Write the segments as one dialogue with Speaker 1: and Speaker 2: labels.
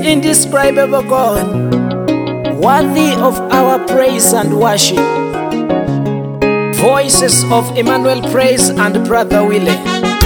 Speaker 1: indescribable God, worthy of our praise and worship. Voices of Emmanuel Praise and Brother Willie.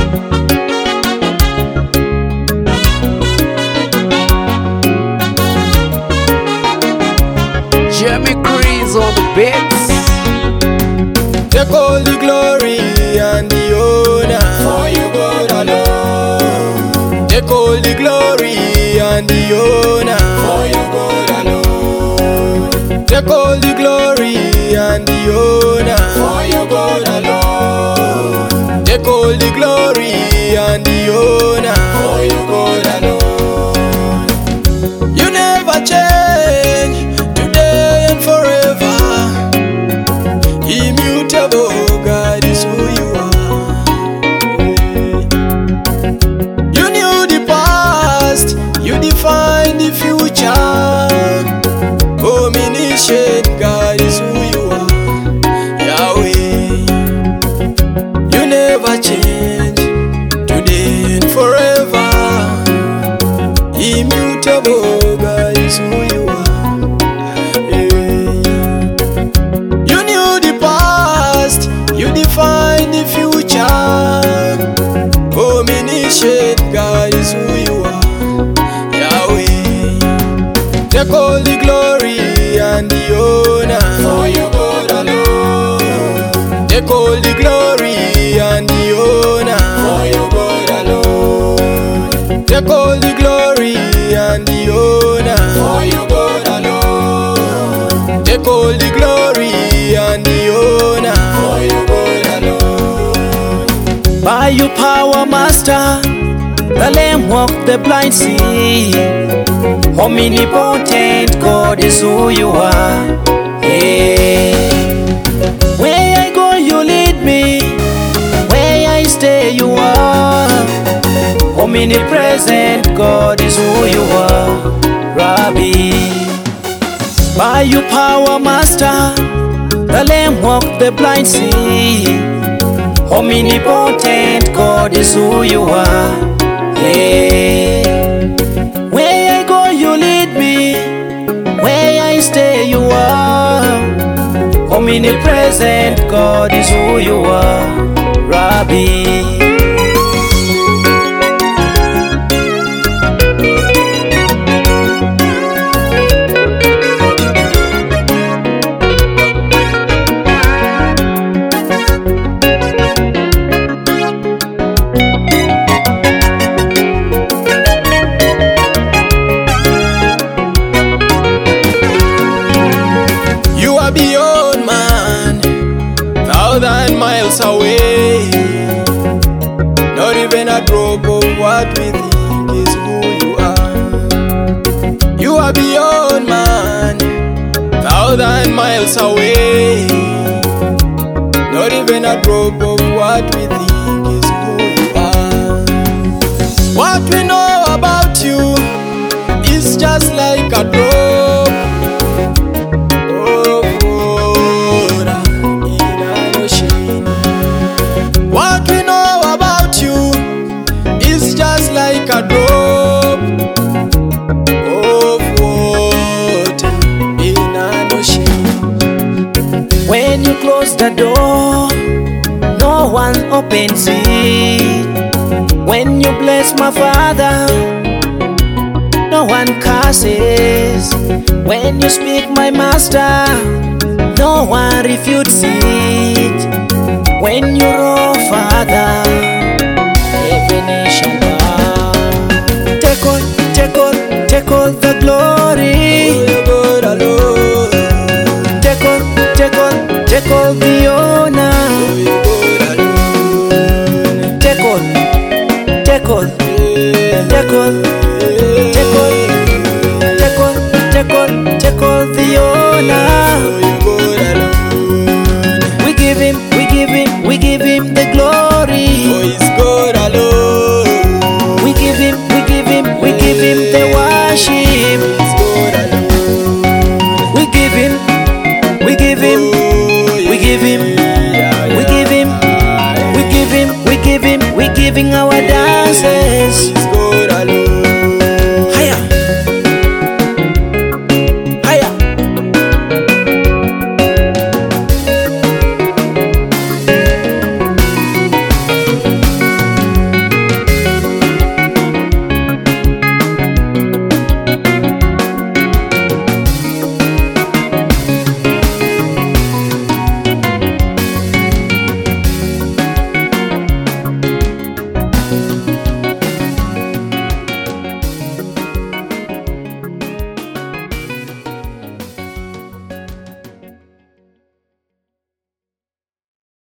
Speaker 2: Jeremy Chris on the beats.
Speaker 3: Take all the glory and the honor for you, God alone. Take all the glory and the honor for you, God alone. Take all the glory and the honor for you, God alone. Take all the glory and the honor for you, God alone. You never change, today and forever. Immutable, God is who you are. You knew the past, you defined the future. Omniscient, God is who you are. Yahweh, you never change, today and forever. Immutable, God is who you are. You define the future. Omniscient, God is who you are. Yahweh, take all the glory and the honor for you, God alone. Take all the glory and the honor for you, God alone. Take all the glory and the honor for you, God alone. Take all the glory and the honor for you, God alone.
Speaker 1: By your power, Master, the lame walk, the blind see. Omnipotent God is who you are. Hey. Where I go, you lead me. Where I stay, you are. Omnipresent God is who you are, Rabbi. By your power, Master, the lame walk, the blind see. Omnipotent God is who you are. Hey. Where I go, you lead me. Where I stay, you are. Omnipresent God is who you are, Rabbi.
Speaker 3: Beyond man, 1,000 miles away. Not even a drop of what we think is who you are. You are beyond man, 1,000 miles away. Not even a drop of what we think is who you are. What we know about you is just like a drop. What we know about you is just like a drop of water in an ocean.
Speaker 1: When you close the door, no one opens it. When you bless my Father, no one curses. When you speak my Master, no one refutes it. When you roar, Father,